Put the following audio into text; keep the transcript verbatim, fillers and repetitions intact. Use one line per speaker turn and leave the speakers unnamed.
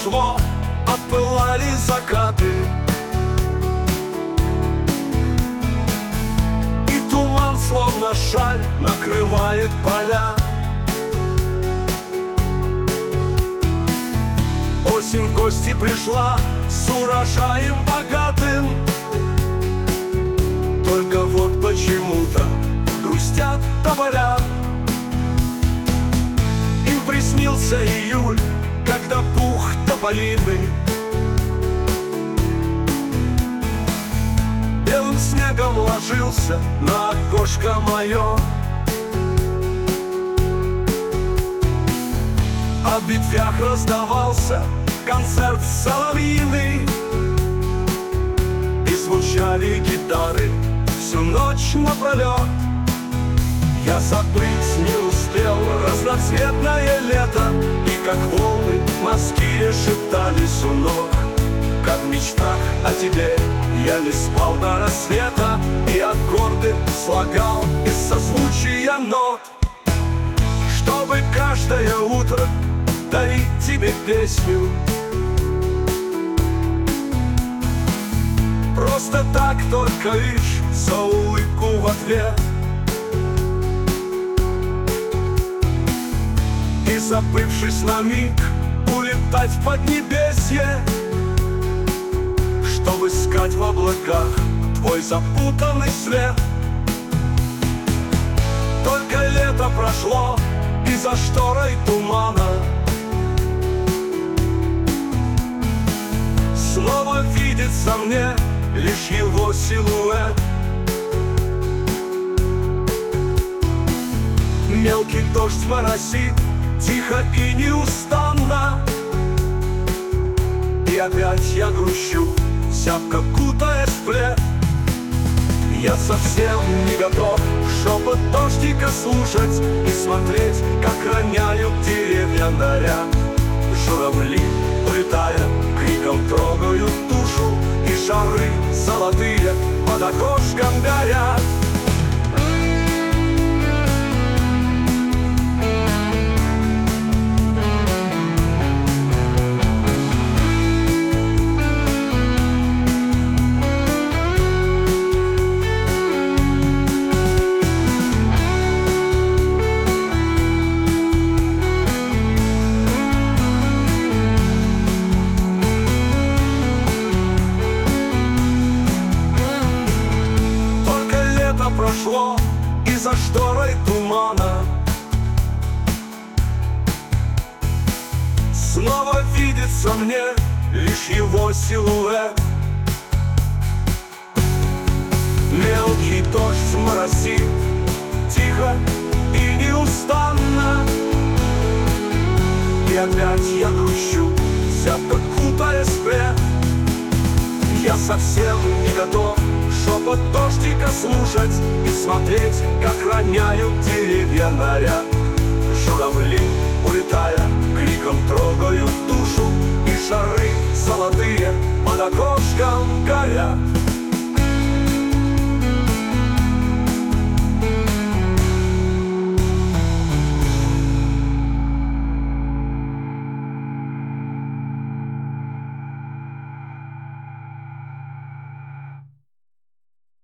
прошло, отпылали закаты, и туман, словно шаль, накрывает поля. Осень в гости пришла с урожаем богатым, только вот почему-то грустят тополя. Им приснился июль, когда пух тополиный белым снегом ложился на окошко мое. А в ветвях раздавался концерт соловьиный, и звучали гитары всю ночь напролет. Я забыть не успел разноцветное лето, и как волны морские шептались у ног. Как в мечтах о тебе я не спал до рассвета, и аккорды слагал из созвучия нот, чтобы каждое утро дарить тебе песню. Просто так, только лишь за улыбку в ответ. И забывшись на миг, улетать в поднебесье, чтобы искать в облаках твой запутанный след. Только лето прошло, и за шторой тумана снова видится мне лишь его силуэт. Мелкий дождь моросит тихо и неустанно, и опять я грущу, зябко кутаясь в плед. Я совсем не готов шепот дождика слушать и смотреть, как роняют деревья наряд. Журавли, улетая, криком трогают душу, и шары золотые под окошком горят. Прошло, и за шторой тумана снова видится мне лишь его силуэт. Мелкий дождь моросит тихо и неустанно, и опять я грущу, зябко кутаясь в плед. Я совсем не готов шепот дождика слушать и смотреть, как роняют деревья наряд. Журавли, улетая, криком трогают душу, и шары золотые под окошком горят.